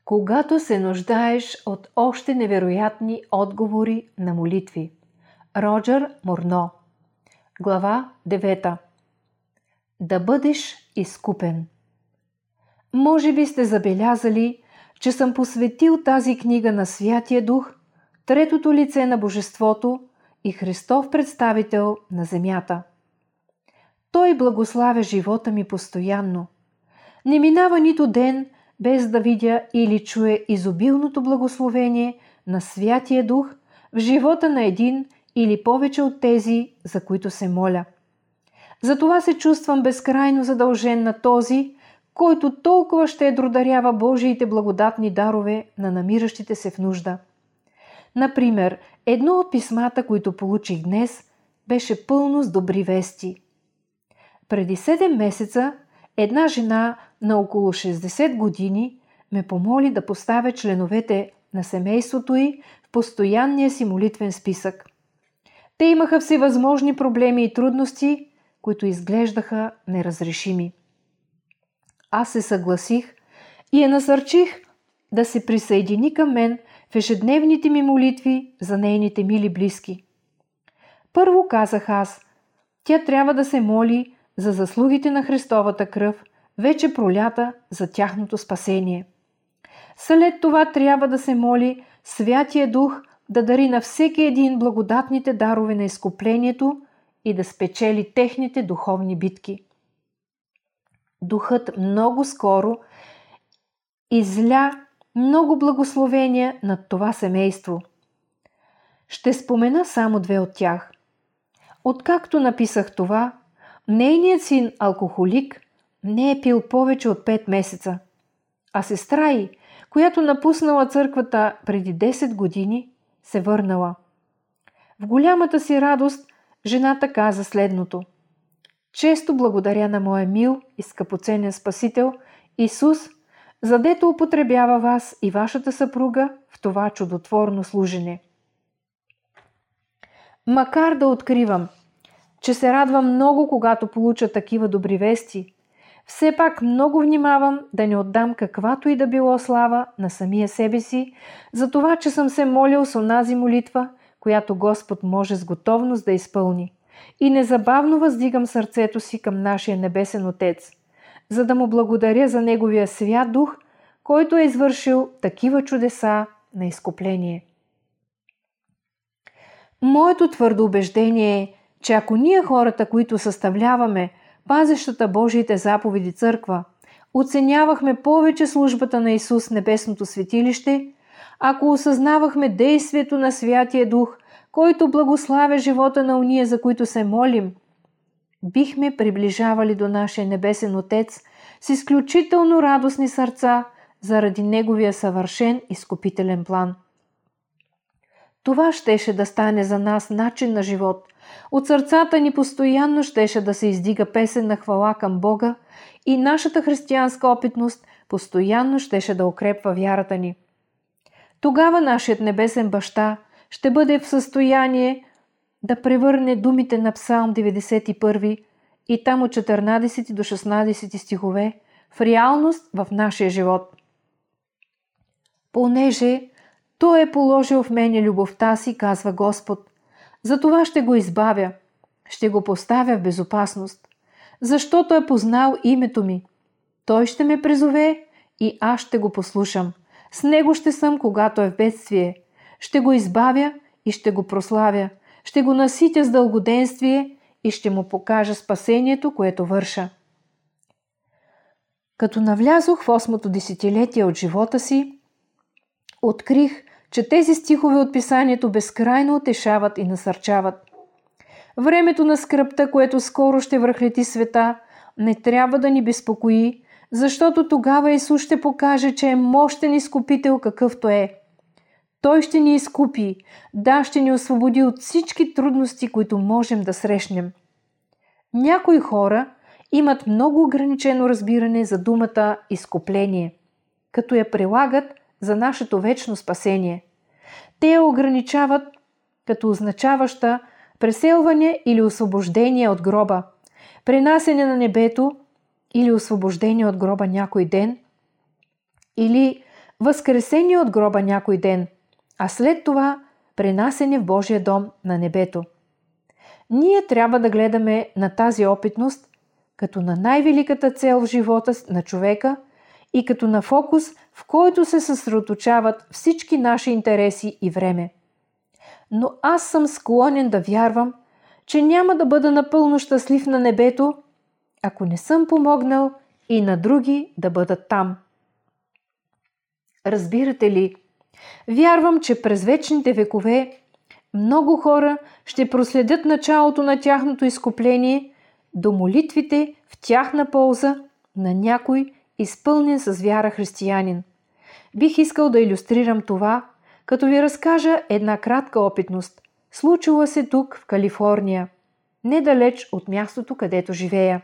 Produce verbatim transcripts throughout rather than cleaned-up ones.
Когато се нуждаеш от още невероятни отговори на молитви. Роджер Мурно. Глава девета. Да бъдеш изкупен. Може би сте забелязали, че съм посветил тази книга на Святия Дух, третото лице на Божеството и Христов представител на земята. Той благославя живота ми постоянно. Не минава нито ден, без да видя или чуя изобилното благословение на Святия Дух в живота на един или повече от тези, за които се моля. Затова се чувствам безкрайно задължен на този, който толкова щедро дарява Божиите благодатни дарове на намиращите се в нужда. Например, едно от писмата, които получих днес, беше пълно с добри вести. Преди седем месеца една жена на около шестдесет години ме помоли да поставя членовете на семейството й в постоянния си молитвен списък. Те имаха всевъзможни проблеми и трудности, които изглеждаха неразрешими. Аз се съгласих и я насърчих да се присъедини към мен в ежедневните ми молитви за нейните мили близки. Първо казах аз, тя трябва да се моли за заслугите на Христовата кръв, вече пролята за тяхното спасение. След това трябва да се моли Святия Дух да дари на всеки един благодатните дарове на изкуплението и да спечели техните духовни битки. Духът много скоро изля много благословения над това семейство. Ще спомена само две от тях. Откакто написах това, нейният син алкохолик не е пил повече от пет месеца, а сестра й, която напуснала църквата преди десет години, се върнала. В голямата си радост жената каза следното: често благодаря на моя мил и скъпоценен Спасител Исус, задето употребява вас и вашата съпруга в това чудотворно служене. Макар да откривам, че се радвам много, когато получа такива добри вести, все пак много внимавам да не отдам каквато и да било слава на самия себе си, за това, че съм се молил с онази молитва, която Господ може с готовност да изпълни. И незабавно въздигам сърцето си към нашия Небесен Отец, за да му благодаря за Неговия свят Дух, който е извършил такива чудеса на изкупление. Моето твърдо убеждение е, че ако ние хората, които съставляваме пазещата Божиите заповеди църква, оценявахме повече службата на Исус в небесното светилище, ако осъзнавахме действието на Святия Дух, който благославя живота на уния, за които се молим, бихме приближавали до нашия Небесен Отец с изключително радостни сърца заради Неговия съвършен изкупителен план. Това щеше да стане за нас начин на живот. От сърцата ни постоянно щеше да се издига песен на хвала към Бога и нашата християнска опитност постоянно щеше да укрепва вярата ни. Тогава нашият Небесен Баща ще бъде в състояние да превърне думите на Псалм деветдесет и първи и там от четиринадесети до шестнадесети стихове в реалност в нашия живот. Понеже Той е положил в мене любовта си, казва Господ, затова ще го избавя, ще го поставя в безопасност, защото е познал името ми. Той ще ме призове и аз ще го послушам. С него ще съм, когато е в бедствие. Ще го избавя и ще го прославя. Ще го наситя с дългоденствие и ще му покажа спасението, което върша. Като навлязох в осмото десетилетие от живота си, открих, че тези стихове от писанието безкрайно утешават и насърчават. Времето на скръбта, което скоро ще връхлети света, не трябва да ни безпокои, защото тогава Исус ще покаже, че е мощен изкупител, какъвто е. Той ще ни изкупи, да, ще ни освободи от всички трудности, които можем да срещнем. Някои хора имат много ограничено разбиране за думата изкупление, като я прилагат за нашето вечно спасение. Те я ограничават като означаваща преселване или освобождение от гроба, пренасене на небето или освобождение от гроба някой ден, или възкресение от гроба някой ден, а след това пренасене в Божия дом на небето. Ние трябва да гледаме на тази опитност като на най-великата цел в живота на човека и като на фокус, в който се съсредоточават всички наши интереси и време. Но аз съм склонен да вярвам, че няма да бъда напълно щастлив на небето, ако не съм помогнал и на други да бъдат там. Разбирате ли? Вярвам, че през вечните векове много хора ще проследят началото на тяхното изкупление до молитвите в тяхна полза на някой изпълнен с вяра християнин. Бих искал да илюстрирам това, като ви разкажа една кратка опитност. Случила се тук, в Калифорния, недалеч от мястото, където живея.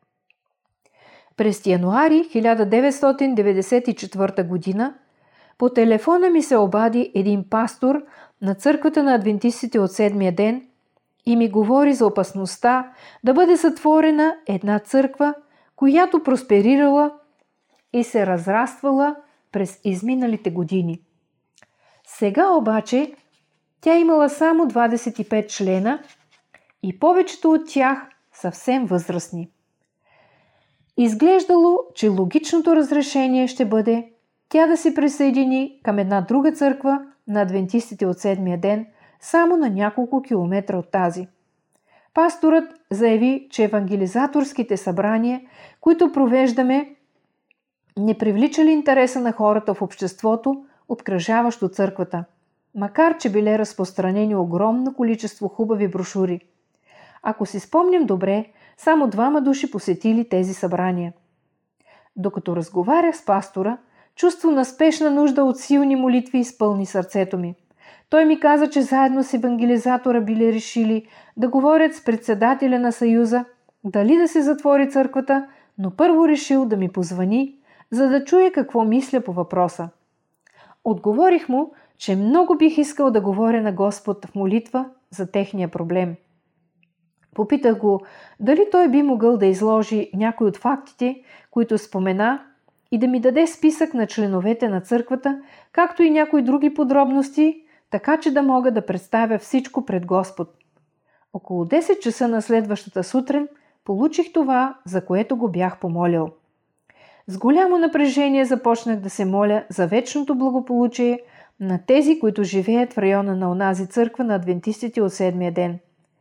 През януари хиляда деветстотин деветдесет и четвърта година по телефона ми се обади един пастор на църквата на адвентистите от седмия ден и ми говори за опасността да бъде сътворена една църква, която просперирала и се разраствала през изминалите години. Сега обаче тя имала само двадесет и пет члена и повечето от тях съвсем възрастни. Изглеждало, че логичното разрешение ще бъде тя да се присъедини към една друга църква на адвентистите от седмия ден, само на няколко километра от тази. Пасторът заяви, че евангелизаторските събрания, които провеждаме, не привличали интереса на хората в обществото, обкръжаващо църквата, макар че биле разпространени огромно количество хубави брошури. Ако си спомням добре, само двама души посетили тези събрания. Докато разговарях с пастора, чувство на спешна нужда от силни молитви изпълни сърцето ми. Той ми каза, че заедно с евангелизатора били решили да говорят с председателя на Съюза, дали да се затвори църквата, но първо решил да ми позвани, за да чуе какво мисля по въпроса. Отговорих му, че много бих искал да говоря на Господ в молитва за техния проблем. Попитах го дали той би могъл да изложи някои от фактите, които спомена, и да ми даде списък на членовете на църквата, както и някои други подробности, така че да мога да представя всичко пред Господ. Около десет часа на следващата сутрин получих това, за което го бях помолил. С голямо напрежение започнах да се моля за вечното благополучие на тези, които живеят в района на онази църква на адвентистите от седмия ден.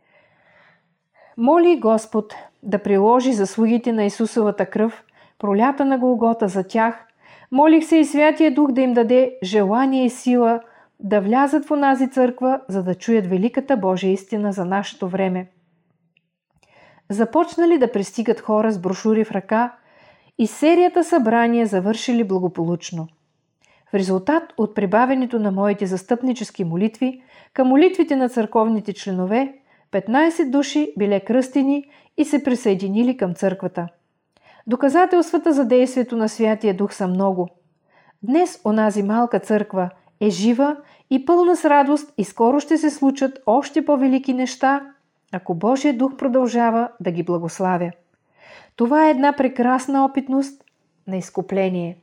Моли Господ да приложи заслугите на Исусовата кръв, пролята на Голгота за тях. Молих се и Святия Дух да им даде желание и сила да влязат в онази църква, за да чуят великата Божия истина за нашето време. Започнали да пристигат хора с брошури в ръка и серията събрания завършили благополучно. В резултат от прибавянето на моите застъпнически молитви към молитвите на църковните членове, петнайсет души биле кръстени и се присъединили към църквата. Доказателствата за действието на Святия Дух са много. Днес онази малка църква е жива и пълна с радост и скоро ще се случат още по-велики неща, ако Божия Дух продължава да ги благославя. Това е една прекрасна опитност на изкупление.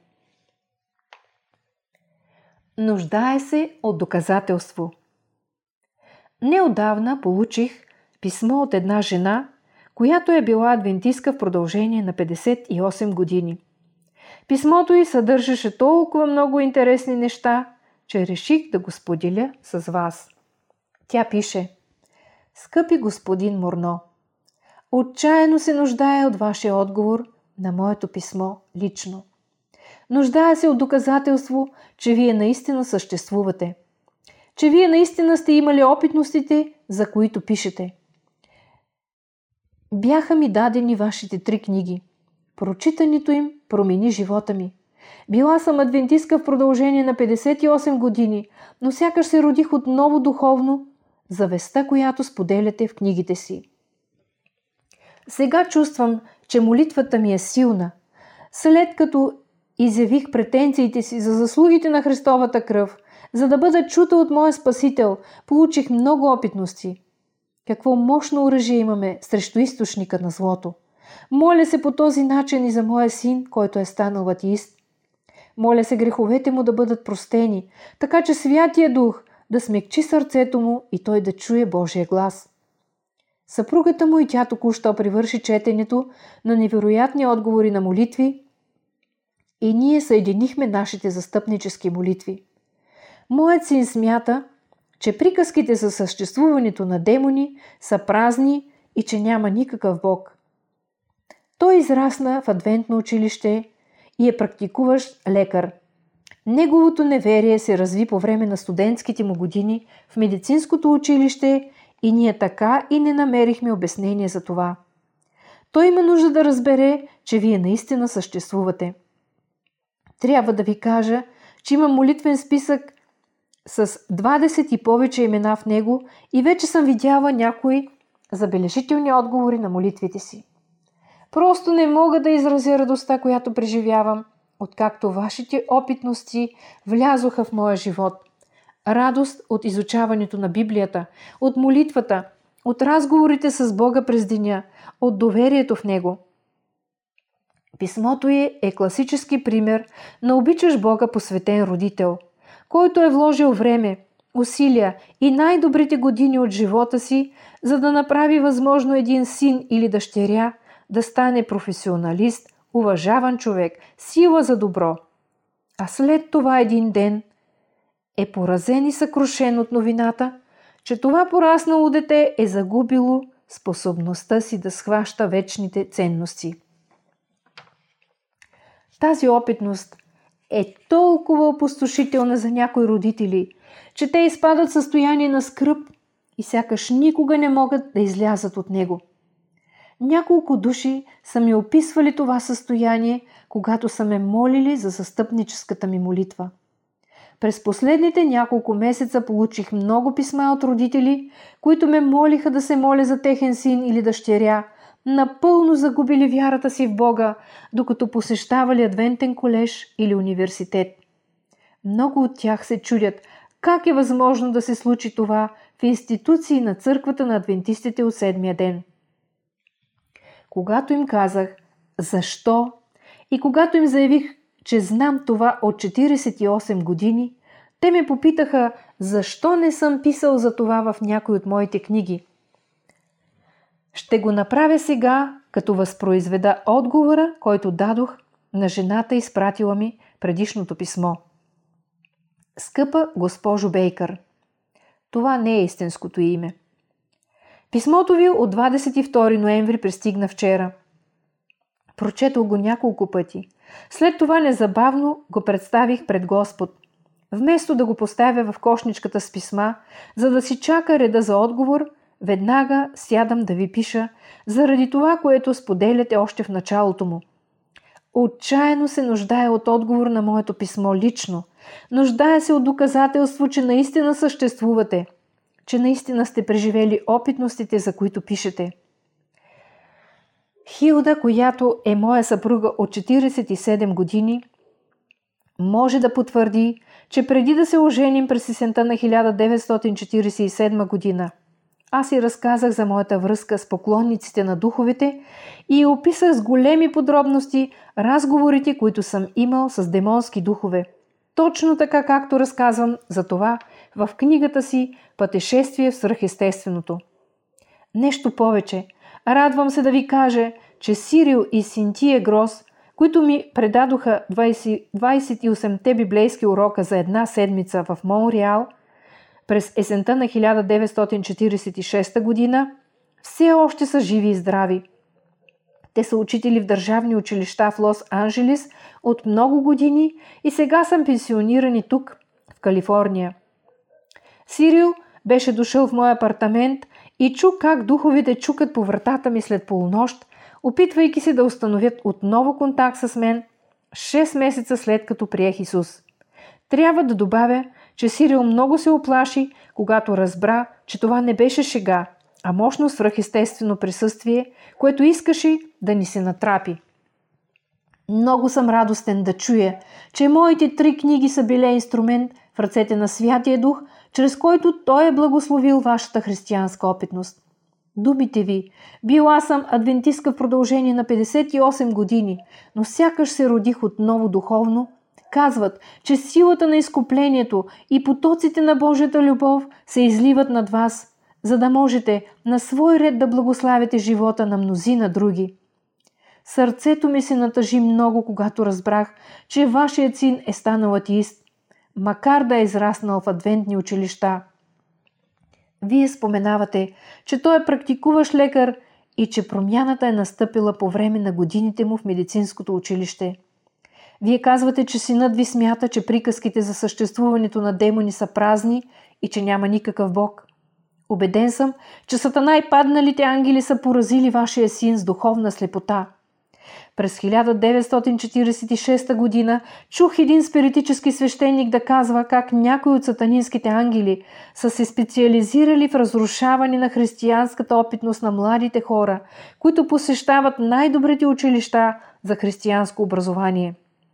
Нуждае се от доказателство. Неотдавна получих писмо от една жена, която е била адвентистка в продължение на петдесет и осем години. Писмото й съдържаше толкова много интересни неща, че реших да го споделя с вас. Тя пише: Скъпи господин Морно, отчаяно се нуждая от вашия отговор на моето писмо лично. Нуждая се от доказателство, че вие наистина съществувате. Че вие наистина сте имали опитностите, за които пишете. Бяха ми дадени вашите три книги. Прочитането им промени живота ми. Била съм адвентистка в продължение на петдесет и осем години, но сякаш се родих отново духовно за вестта, която споделяте в книгите си. Сега чувствам, че молитвата ми е силна. След като изявих претенциите си за заслугите на Христовата кръв, за да бъда чута от моя Спасител, получих много опитности. Какво мощно оръжие имаме срещу източника на злото. Моля се по този начин и за моя син, който е станал атеист. Моля се греховете му да бъдат простени, така че Святия Дух да смекчи сърцето му и той да чуе Божия глас. Съпругата му и тя току-що привърши четенето на невероятни отговори на молитви и ние съединихме нашите застъпнически молитви. Моят син смята, че приказките за съществуването на демони са празни и че няма никакъв Бог. Той израсна в адвентно училище и е практикуващ лекар. Неговото неверие се разви по време на студентските му години в медицинското училище и ние така и не намерихме обяснение за това. Той има нужда да разбере, че вие наистина съществувате. Трябва да ви кажа, че има молитвен списък с двадесет и повече имена в него и вече съм видяла някои забележителни отговори на молитвите си. Просто не мога да изразя радостта, която преживявам, откакто вашите опитности влязоха в моя живот. Радост от изучаването на Библията, от молитвата, от разговорите с Бога през деня, от доверието в Него. Писмото ѝ е класически пример на обичаш Бога посветен родител, който е вложил време, усилия и най-добрите години от живота си, за да направи възможно един син или дъщеря да стане професионалист, уважаван човек, сила за добро. А след това един ден е поразен и съкрушен от новината, че това пораснало дете е загубило способността си да схваща вечните ценности. Тази опитност е толкова опустошителна за някои родители, че те изпадат в състояние на скръб и сякаш никога не могат да излязат от него. Няколко души са ми описвали това състояние, когато са ме молили за застъпническата ми молитва. През последните няколко месеца получих много писма от родители, които ме молиха да се моля за техен син или дъщеря, напълно загубили вярата си в Бога, докато посещавали адвентен колеж или университет. Много от тях се чудят как е възможно да се случи това в институции на църквата на адвентистите от седмия ден. Когато им казах защо и когато им заявих, че знам това от четиридесет и осем години, те ме попитаха защо не съм писал за това в някой от моите книги. Ще го направя сега, като възпроизведа отговора, който дадох на жената, изпратила ми предишното писмо. Скъпа госпожо Бейкър, това не е истинското име. Писмото ви от двадесет и втори ноември пристигна вчера. Прочетох го няколко пъти. След това незабавно го представих пред Господ. Вместо да го поставя в кошничката с писма, за да си чака реда за отговор, веднага сядам да ви пиша заради това, което споделяте още в началото му. Отчаяно се нуждая от отговор на моето писмо лично. Нуждая се от доказателство, че наистина съществувате, че наистина сте преживели опитностите, за които пишете. Хилда, която е моя съпруга от четиридесет и седем години, може да потвърди, че преди да се оженим през есента на хиляда деветстотин четиридесет и седма година, аз и разказах за моята връзка с поклонниците на духовете и описах с големи подробности разговорите, които съм имал с демонски духове. Точно така, както разказвам за това в книгата си «Пътешествие в свръхестественото». Нещо повече. Радвам се да ви кажа, че Сирил и Синтия Грос, които ми предадоха двадесет и осемте библейски урока за една седмица в Монреал през есента на хиляда деветстотин четиридесет и шеста година, все още са живи и здрави. Те са учители в държавни училища в Лос-Анджелис от много години и сега съм пенсионирани тук, в Калифорния. Сирил беше дошъл в моя апартамент и чу как духовете чукат по вратата ми след полунощ, опитвайки се да установят отново контакт с мен шест месеца след като приех Исус. Трябва да добавя, че Сирил много се оплаши, когато разбра, че това не беше шега, а мощно свръхестествено присъствие, което искаше да ни се натрапи. Много съм радостен да чуя, че моите три книги са били инструмент в ръцете на Святия Дух, чрез който Той е благословил вашата християнска опитност. Думите ви, била съм адвентистка в продължение на петдесет и осем години, но сякаш се родих отново духовно Казват, че силата на изкуплението и потоците на Божията любов се изливат над вас, за да можете на свой ред да благославяте живота на мнозина други. Сърцето ми се натъжи много, когато разбрах, че вашият син е станал атеист, макар да е израснал в адвентни училища. Вие споменавате, че той е практикуващ лекар и че промяната е настъпила по време на годините му в медицинското училище. Вие казвате, че синът ви смята, че приказките за съществуването на демони са празни и че няма никакъв Бог. Убеден съм, че Сатана и падналите ангели са поразили вашия син с духовна слепота. През хиляда деветстотин четиридесет и шеста година чух един спиритически свещеник да казва как някои от сатанинските ангели са се специализирали в разрушаване на християнската опитност на младите хора, които посещават най-добрите училища за християнско образование.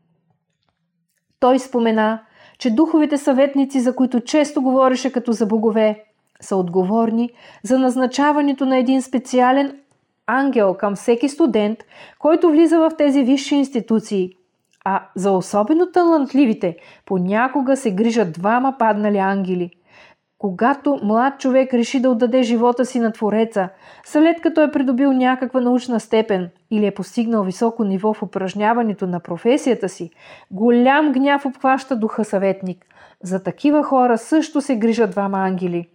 Той спомена, че духовите съветници, за които често говореше като за богове, са отговорни за назначаването на един специален ангел към всеки студент, който влиза в тези висши институции. А за особено талантливите понякога се грижат двама паднали ангели. Когато млад човек реши да отдаде живота си на Твореца, след като е придобил някаква научна степен или е постигнал високо ниво в упражняването на професията си, голям гняв обхваща духа съветник. За такива хора също се грижат двама ангели.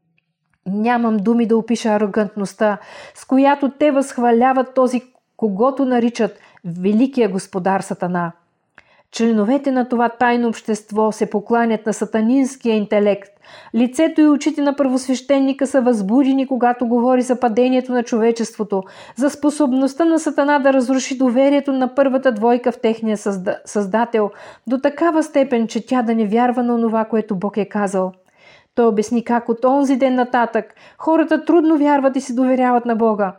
Нямам думи да опиша арогантността, с която те възхваляват този, когото наричат Великия господар Сатана. Членовете на това тайно общество се покланят на сатанинския интелект. Лицето и очите на първосвещеника са възбудени, когато говори за падението на човечеството, за способността на Сатана да разруши доверието на първата двойка в техния създа... създател до такава степен, че тя да не вярва на това, което Бог е казал. Той обясни как от онзи ден нататък хората трудно вярват и се доверяват на Бога.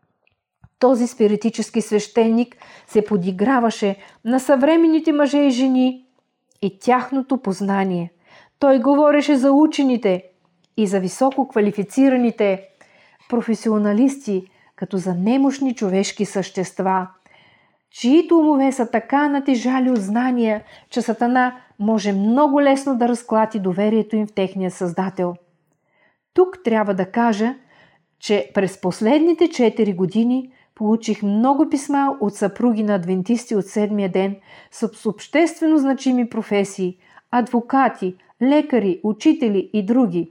Този спиритически свещеник се подиграваше на съвременните мъже и жени и тяхното познание. Той говореше за учените и за високо квалифицираните професионалисти, като за немощни човешки същества, чието умове са така натежали от знания, че Сатана може много лесно да разклати доверието им в техния създател. Тук трябва да кажа, че през последните четири години получих много писма от съпруги на адвентисти от седмия ден с обществено значими професии, адвокати, лекари, учители и други.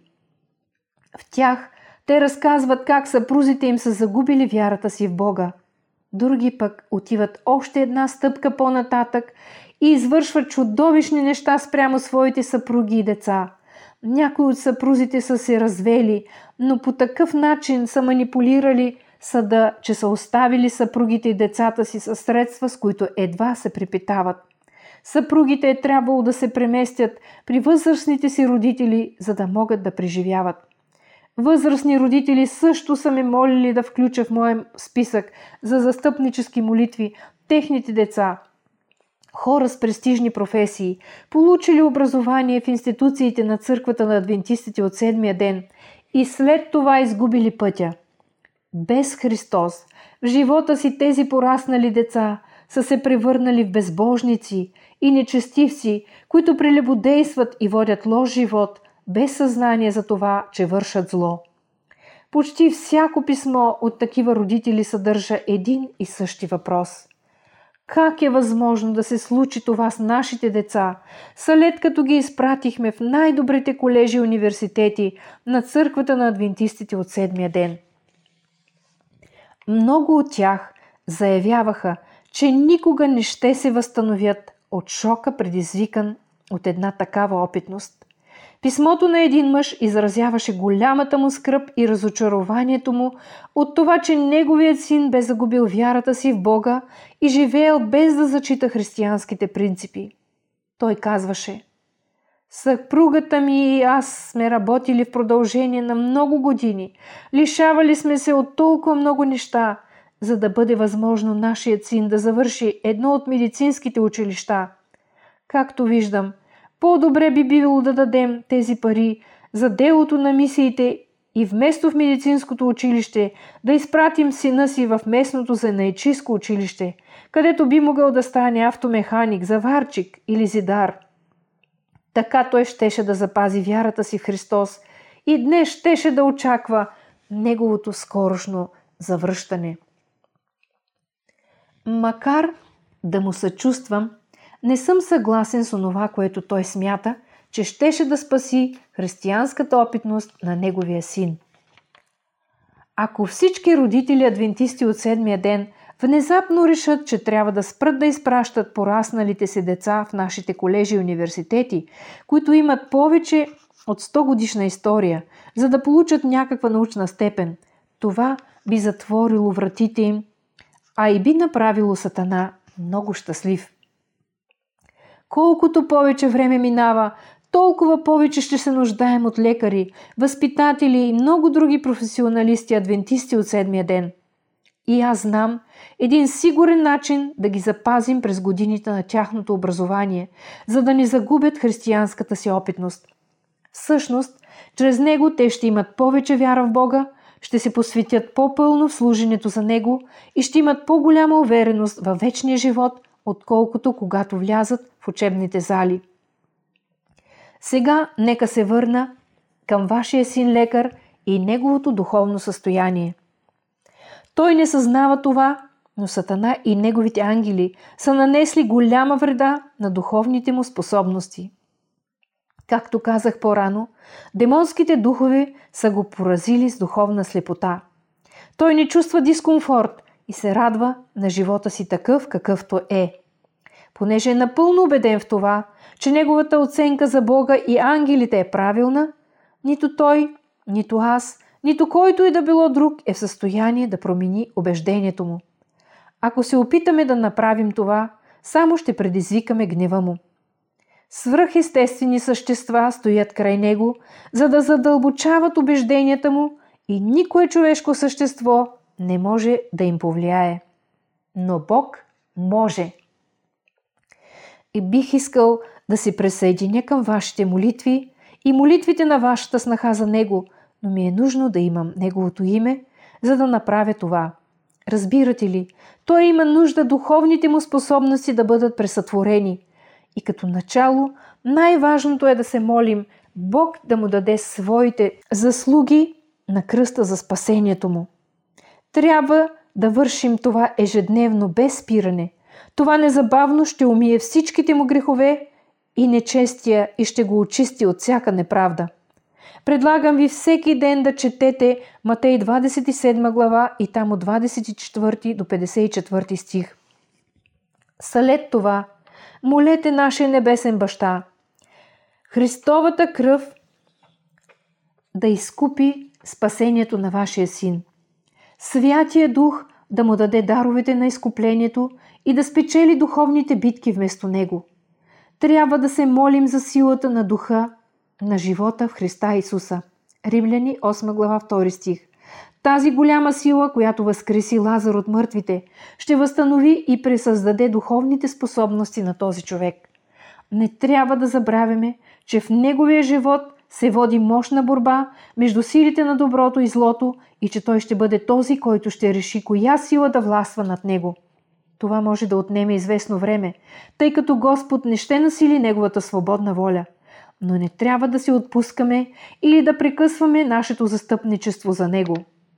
В тях те разказват как съпрузите им са загубили вярата си в Бога. Други пък отиват още една стъпка по-нататък и извършват чудовищни неща спрямо своите съпруги и деца. Някои от съпрузите са се развели, но по такъв начин са манипулирали съда, че са оставили съпругите и децата си със средства, с които едва се препитават. Съпругите е трябвало да се преместят при възрастните си родители, за да могат да преживяват. Възрастни родители също са ме молили да включа в моя списък за застъпнически молитви техните деца. Хора с престижни професии, получили образование в институциите на църквата на адвентистите от седмия ден и след това изгубили пътя. Без Христос в живота си тези пораснали деца са се превърнали в безбожници и нечестивци, които прелюбодействат и водят лош живот, без съзнание за това, че вършат зло. Почти всяко писмо от такива родители съдържа един и същи въпрос. Как е възможно да се случи това с нашите деца, след като ги изпратихме в най-добрите колежи и университети на църквата на адвентистите от седмия ден? Много от тях заявяваха, че никога не ще се възстановят от шока, предизвикан от една такава опитност. Писмото на един мъж изразяваше голямата му скръб и разочарованието му от това, че неговият син бе загубил вярата си в Бога и живеел без да зачита християнските принципи. Той казваше: съпругата ми и аз сме работили в продължение на много години, лишавали сме се от толкова много неща, за да бъде възможно нашият син да завърши едно от медицинските училища. Както виждам, по-добре би било да дадем тези пари за делото на мисиите и вместо в медицинското училище да изпратим сина си в местното занаятчийско училище, където би могъл да стане автомеханик, заварчик или зидар. Така той щеше да запази вярата си в Христос и днес щеше да очаква неговото скорошно завръщане. Макар да му съчувствам, не съм съгласен с онова, което той смята, че щеше да спаси християнската опитност на неговия син. Ако всички родители адвентисти от седмия ден внезапно решат, че трябва да спрат да изпращат порасналите си деца в нашите колежи и университети, които имат повече от сто годишна история, за да получат някаква научна степен, това би затворило вратите им, а и би направило Сатана много щастлив. Колкото повече време минава, толкова повече ще се нуждаем от лекари, възпитатели и много други професионалисти, адвентисти от седмия ден. И аз знам един сигурен начин да ги запазим през годините на тяхното образование, за да не загубят християнската си опитност. Всъщност, чрез него те ще имат повече вяра в Бога, ще се посветят по-пълно в служенето за Него и ще имат по-голяма увереност във вечния живот, отколкото когато влязат в учебните зали. Сега нека се върна към вашия син лекар и неговото духовно състояние. Той не съзнава това, но Сатана и неговите ангели са нанесли голяма вреда на духовните му способности. Както казах по-рано, демонските духове са го поразили с духовна слепота. Той не чувства дискомфорт и се радва на живота си такъв, какъвто е. Понеже е напълно убеден в това, че неговата оценка за Бога и ангелите е правилна, нито той, нито аз, нито който и да било друг е в състояние да промени убеждението му. Ако се опитаме да направим това, само ще предизвикаме гнева му. Свръхестествени същества стоят край него, за да задълбочават убежденията му и никое човешко същество не може да им повлияе. Но Бог може. И бих искал да се присъединя към вашите молитви и молитвите на вашата снаха за него, но ми е нужно да имам неговото име, за да направя това. Разбирате ли, той има нужда духовните му способности да бъдат пресътворени. И като начало, най-важното е да се молим Бог да му даде своите заслуги на кръста за спасението му. Трябва да вършим това ежедневно без спиране. Това незабавно ще умие всичките му грехове и нечестия и ще го очисти от всяка неправда. Предлагам ви всеки ден да четете Матей двадесет и седма глава и там от двадесет и четвърти до петдесет и четвърти стих. След това молете нашия небесен баща, Христовата кръв да изкупи спасението на вашия син. Святия Дух да му даде даровете на изкуплението и да спечели духовните битки вместо него. Трябва да се молим за силата на Духа на живота в Христа Исуса. Римляни осма глава втори стих. Тази голяма сила, която възкреси Лазар от мъртвите, ще възстанови и пресъздаде духовните способности на този човек. Не трябва да забравяме, че в неговия живот се води мощна борба между силите на доброто и злото и че той ще бъде този, който ще реши коя сила да властва над него. Това може да отнеме известно време, тъй като Господ не ще насили неговата свободна воля. Но не трябва да се отпускаме или да прекъсваме нашето застъпничество за него.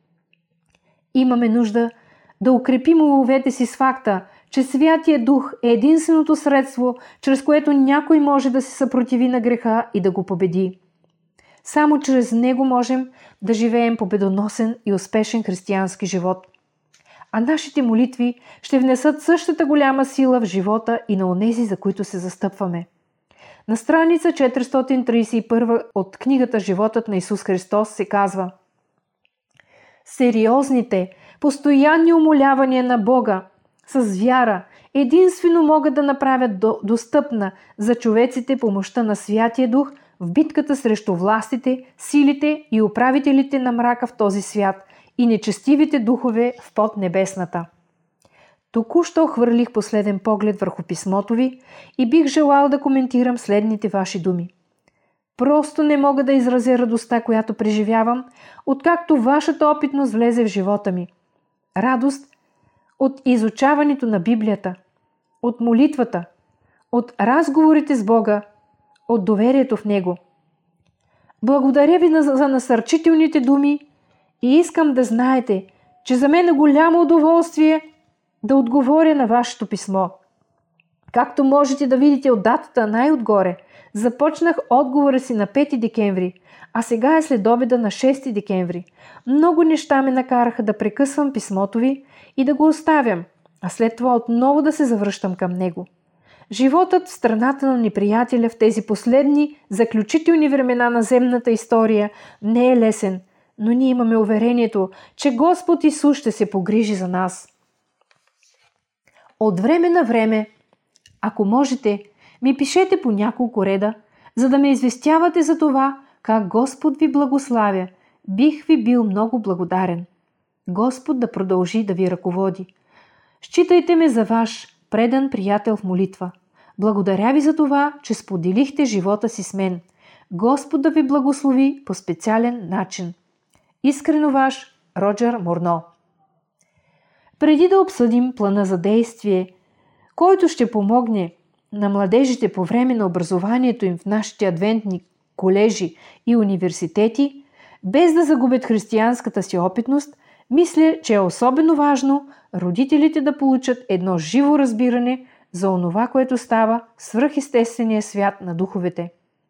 Имаме нужда да укрепим умовете си с факта, че Святия Дух е единственото средство, чрез което някой може да се съпротиви на греха и да го победи. Само чрез него можем да живеем победоносен и успешен християнски живот. А нашите молитви ще внесат същата голяма сила в живота и на онези, за които се застъпваме. На страница четиристотин тридесет и първа от книгата «Животът на Исус Христос» се казва: сериозните, постоянни умолявания на Бога с вяра единствено могат да направят до, достъпна за човеците помощта на Святия Дух в битката срещу властите, силите и управителите на мрака в този свят и нечестивите духове в поднебесната. Току-що хвърлих последен поглед върху писмото ви и бих желал да коментирам следните ваши думи. Просто не мога да изразя радостта, която преживявам, откакто вашата опитност влезе в живота ми. Радост от изучаването на Библията, от молитвата, от разговорите с Бога, от доверието в Него. Благодаря ви за насърчителните думи и искам да знаете, че за мен е голямо удоволствие да отговоря на вашето писмо. Както можете да видите от датата най-отгоре, започнах отговора си на пети декември, а сега е следобеда на шести декември. Много неща ме накараха да прекъсвам писмото ви и да го оставям, а след това отново да се завръщам към него. Животът в страната на неприятеля в тези последни, заключителни времена на земната история не е лесен, но ние имаме уверението, че Господ Исус ще се погрижи за нас. От време на време, ако можете, ми пишете по няколко реда, за да ме известявате за това, как Господ ви благославя. Бих ви бил много благодарен. Господ да продължи да ви ръководи. Считайте ме за ваш предан приятел в молитва. Благодаря ви за това, че споделихте живота си с мен. Господ да ви благослови по специален начин. Искрено ваш, Роджер Морно. Преди да обсъдим плана за действие, който ще помогне на младежите по време на образованието им в нашите адвентни колежи и университети, без да загубят християнската си опитност, мисля, че е особено важно родителите да получат едно живо разбиране за онова, което става в свръхестествения свят на духовете.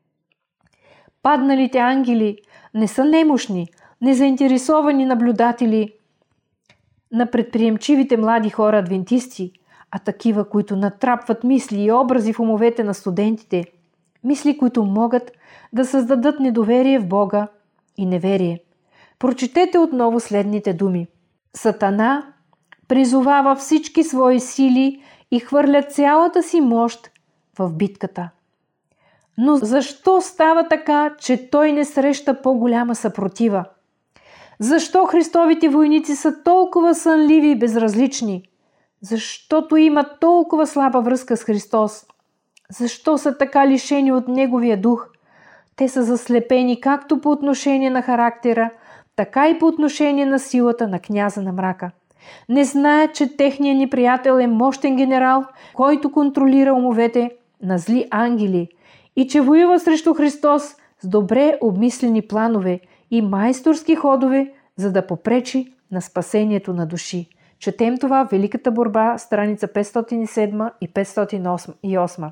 Падналите ангели не са немощни, незаинтересовани наблюдатели на предприемчивите млади хора адвентисти, а такива, които натрапват мисли и образи в умовете на студентите, мисли, които могат да създадат недоверие в Бога и неверие. Прочетете отново следните думи. Сатана призовава всички свои сили и хвърля цялата си мощ в битката. Но защо става така, че той не среща по-голяма съпротива? Защо Христовите войници са толкова сънливи и безразлични? Защото имат толкова слаба връзка с Христос? Защо са така лишени от Неговия дух? Те са заслепени както по отношение на характера, така и по отношение на силата на княза на мрака. Не знаят, че техният неприятел е мощен генерал, който контролира умовете на зли ангели и че воюва срещу Христос с добре обмислени планове и майсторски ходове, за да попречи на спасението на души. Четем това в Великата борба, страница петстотин и седма и петстотин и осма.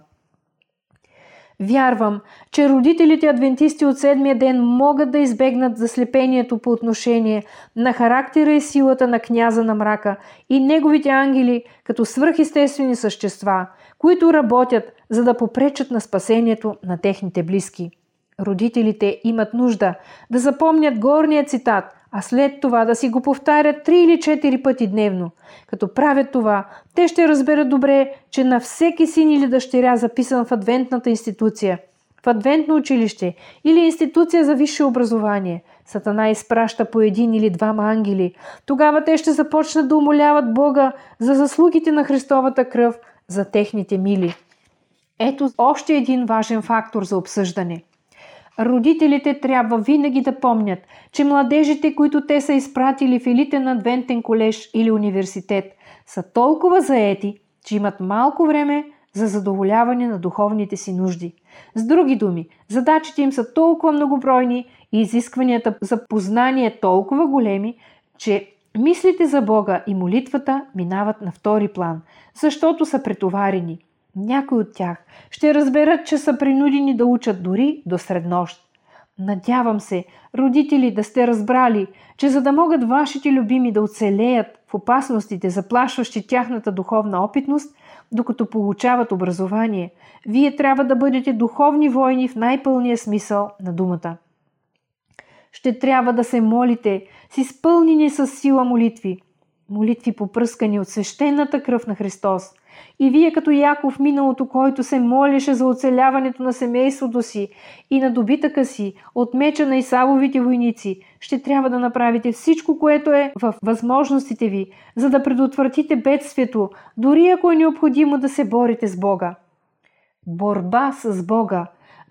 Вярвам, че родителите адвентисти от седмия ден могат да избегнат заслепението по отношение на характера и силата на княза на мрака и неговите ангели като свръхестествени същества, които работят, за да попречат на спасението на техните близки. Родителите имат нужда да запомнят горния цитат, а след това да си го повтарят три или четири пъти дневно. Като правят това, те ще разберат добре, че на всеки син или дъщеря, записан в адвентната институция, в адвентно училище или институция за висше образование, Сатана изпраща по един или двама ангели. Тогава те ще започнат да умоляват Бога за заслугите на Христовата кръв за техните мили. Ето още един важен фактор за обсъждане. Родителите трябва винаги да помнят, че младежите, които те са изпратили в елитен адвентен колеж или университет, са толкова заети, че имат малко време за задоволяване на духовните си нужди. С други думи, задачите им са толкова многобройни и изискванията за познание толкова големи, че мислите за Бога и молитвата минават на втори план, защото са претоварени. Някои от тях ще разберат, че са принудени да учат дори до среднощ. Надявам се, родители, да сте разбрали, че за да могат вашите любими да оцелеят в опасностите, заплашващи тяхната духовна опитност, докато получават образование, вие трябва да бъдете духовни войни в най-пълния смисъл на думата. Ще трябва да се молите с изпълнени с сила молитви, молитви попръскани от свещената кръв на Христос. И вие като Яков в миналото, който се молеше за оцеляването на семейството си и на добитъка си от меча на Исавовите войници, ще трябва да направите всичко, което е в възможностите ви, за да предотвратите бедствието, дори ако е необходимо да се борите с Бога. Борба с Бога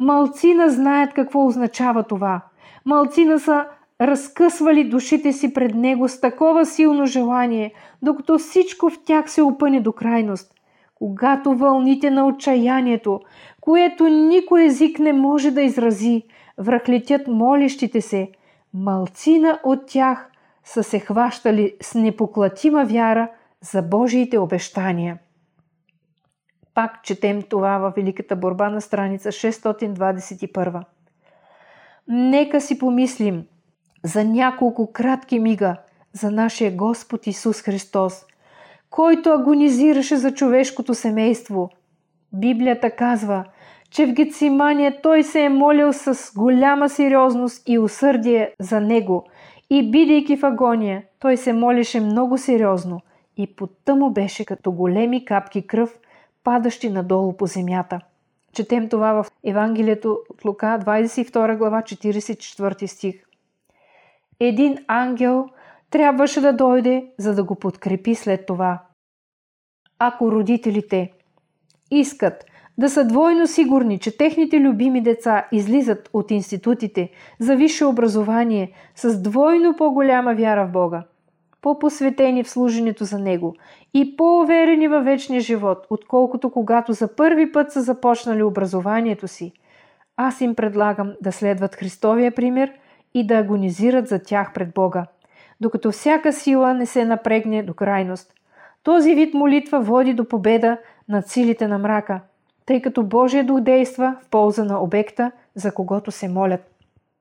Малцина знаят какво означава това. Малцина са разкъсвали душите си пред него с такова силно желание, докато всичко в тях се опъне до крайност. Когато вълните на отчаянието, което никой език не може да изрази, връхлетят молещите се, малцина от тях са се хващали с непоклатима вяра за Божиите обещания. Пак четем това във Великата борба на страница шестстотин двадесет и първа. Нека си помислим за няколко кратки мига за нашия Господ Исус Христос, който агонизираше за човешкото семейство. Библията казва, че в Гетсимания той се е молил с голяма сериозност и усърдие за него и бидейки в агония, той се молеше много сериозно и потта му беше като големи капки кръв, падащи надолу по земята. Четем това в Евангелието от Лука, двадесет и втора глава, четиридесет и четвърти стих. Един ангел трябваше да дойде, за да го подкрепи след това. Ако родителите искат да са двойно сигурни, че техните любими деца излизат от институтите за висше образование с двойно по-голяма вяра в Бога, по-посветени в служенето за Него и по-уверени във вечния живот, отколкото когато за първи път са започнали образованието си, аз им предлагам да следват Христовия пример и да агонизират за тях пред Бога, докато всяка сила не се напрегне до крайност. Този вид молитва води до победа над силите на мрака, тъй като Божия дух действа в полза на обекта, за когото се молят.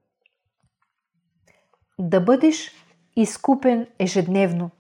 Да бъдеш изкупен ежедневно.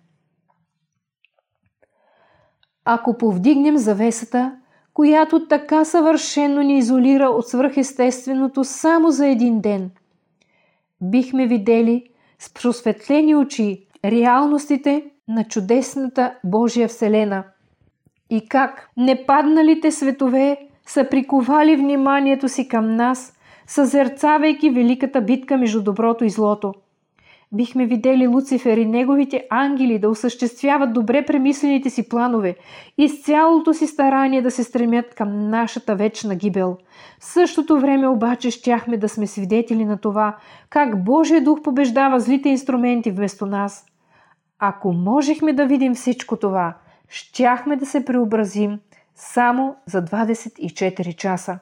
Ако повдигнем завесата, която така съвършено ни изолира от свръхестественото само за един ден, бихме видели с просветлени очи реалностите на чудесната Божия вселена и как непадналите светове са приковали вниманието си към нас, съзерцавайки великата битка между доброто и злото. Бихме видели Луцифер и неговите ангели да осъществяват добре премислените си планове и с цялото си старание да се стремят към нашата вечна гибел. В същото време обаче щяхме да сме свидетели на това, как Божия дух побеждава злите инструменти вместо нас. Ако можехме да видим всичко това, щяхме да се преобразим само за двадесет и четири часа.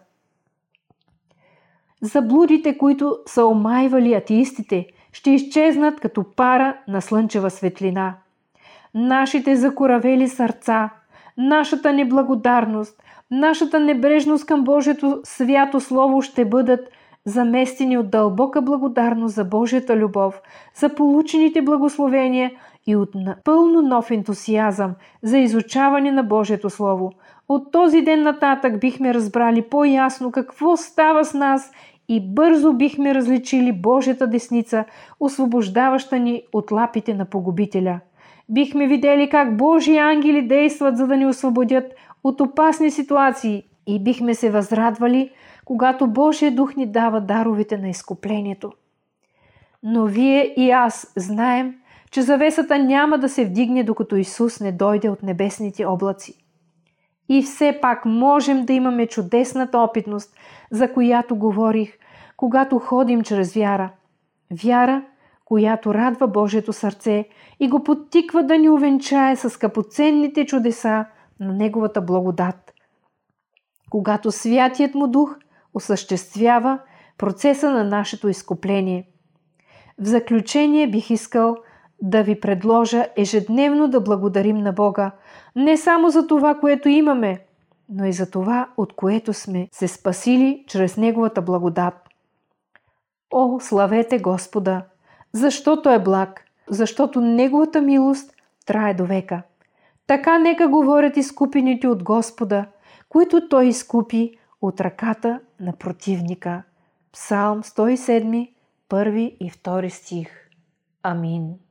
Заблудите, които са омайвали атеистите, ще изчезнат като пара на слънчева светлина. Нашите закоравели сърца, нашата неблагодарност, нашата небрежност към Божието свято Слово ще бъдат заместени от дълбока благодарност за Божията любов, за получените благословения и от напълно нов ентусиазъм за изучаване на Божието Слово. От този ден нататък бихме разбрали по-ясно какво става с нас и бързо бихме различили Божията десница, освобождаваща ни от лапите на погубителя. Бихме видели как Божии ангели действат, за да ни освободят от опасни ситуации и бихме се възрадвали, когато Божия дух ни дава даровете на изкуплението. Но вие и аз знаем, че завесата няма да се вдигне, докато Исус не дойде от небесните облаци. И все пак можем да имаме чудесната опитност, за която говорих, когато ходим чрез вяра. Вяра, която радва Божието сърце и го подтиква да ни увенчае с скъпоценните чудеса на Неговата благодат. Когато Святият му Дух осъществява процеса на нашето изкупление. В заключение бих искал да ви предложа ежедневно да благодарим на Бога, не само за това, което имаме, но и за това, от което сме се спасили чрез Неговата благодат. О, славете Господа, защото е благ, защото Неговата милост трае до века. Така нека говорят изкупените от Господа, които Той изкупи от ръката на противника. Псалм сто и седем, първи и втори стих. Амин.